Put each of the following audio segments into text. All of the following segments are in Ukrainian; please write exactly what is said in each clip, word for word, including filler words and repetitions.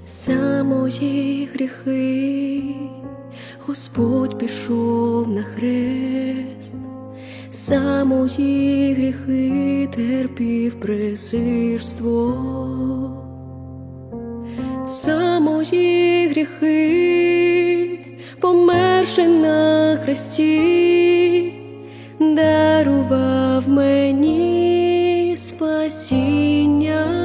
За мої гріхи Господь пішов на хрест, за мої гріхи терпів презирство, за мої гріхи, померши на хресті, дарував мені спасіння.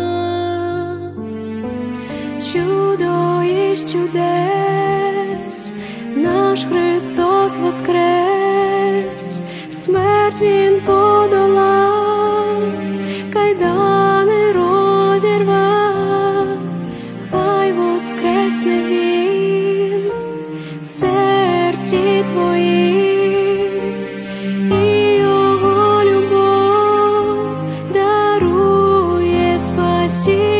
Чудо із чудес, наш Христос воскрес, смерть Він подолав, кайдани розірвав, хай воскресне Він в серці твоїм, і Його любов дарує спасіння.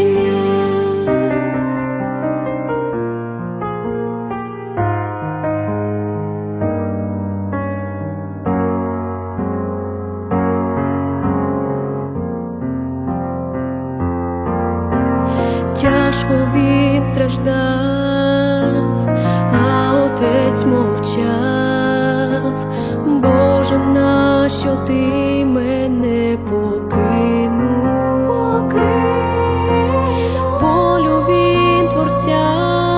Тяжко він страждав, а Отець мовчав. Боже, нащо ти мене покинув? Волю він Творця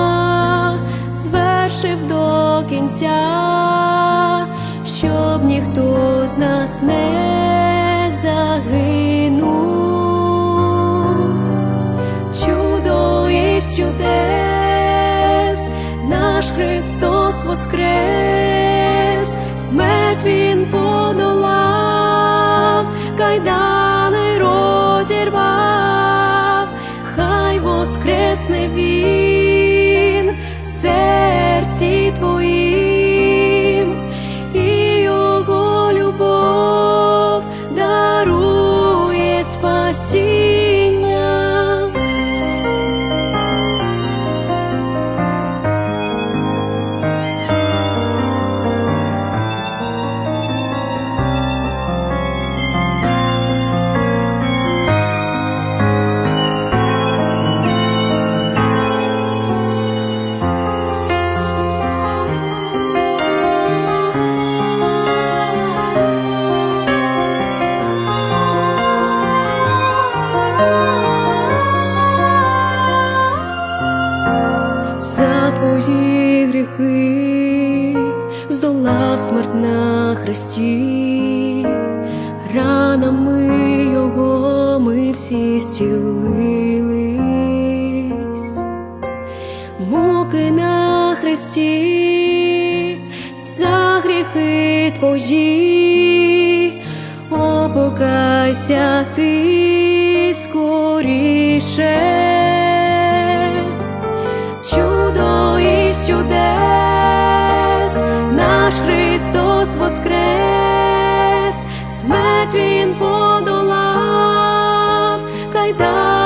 звершив до кінця, щоб ніхто з нас не загинув. Чудес, наш Христос воскрес, смерть Він подолав, кайдани розірвав, хай воскресне Він в серці твоїм, і Його любов дарує спасіння. За твої гріхи здолав смерть на хресті, ранами Його ми всі зцілились. Муки на хресті за гріхи твої, о, покайся ти скоріше. Чудо із чудес, наш Христос воскрес, смерть Він подолав, кайдани